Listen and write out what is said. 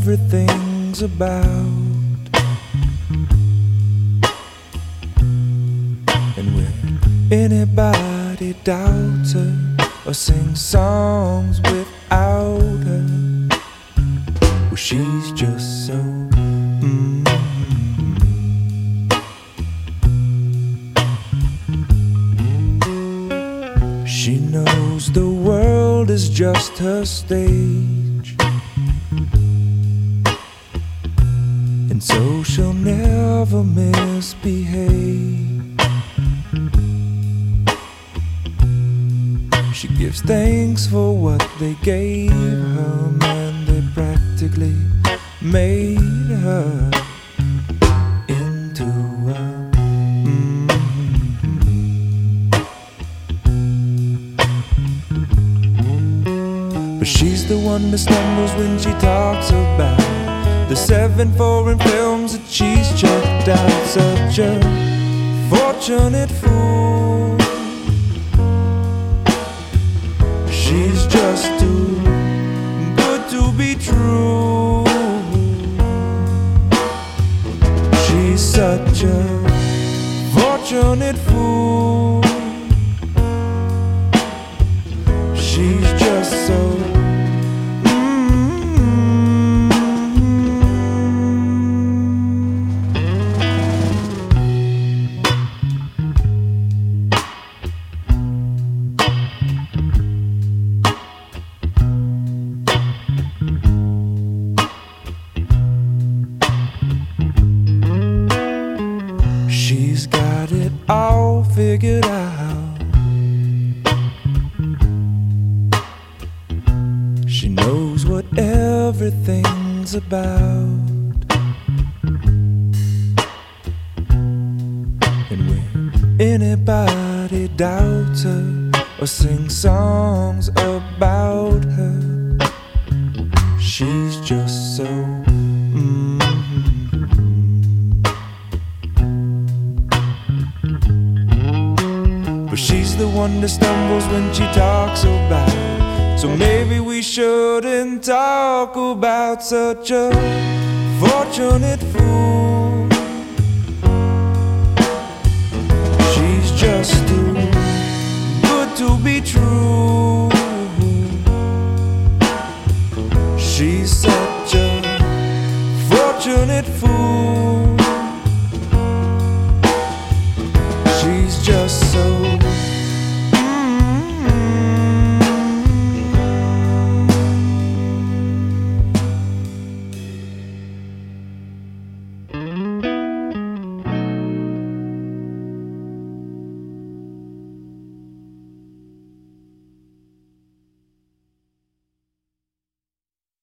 everything's about. And when anybody doubts her or sings songs without her, well, she's just so She knows the world is just her stage, and so she'll never misbehave. She gives thanks for what they gave her, man, they practically made her into a But she's the one that stumbles when she talks about the 7 foreign films that she's checked out. Such a fortunate fool. She's just too good to be true. She's such a fortunate fool. She's just so She's got it all figured out. She knows what everything's about. And when anybody doubts her or sings songs about her, she's just so But she's the one that stumbles when she talks about it. So maybe we shouldn't talk about such a fortunate fool.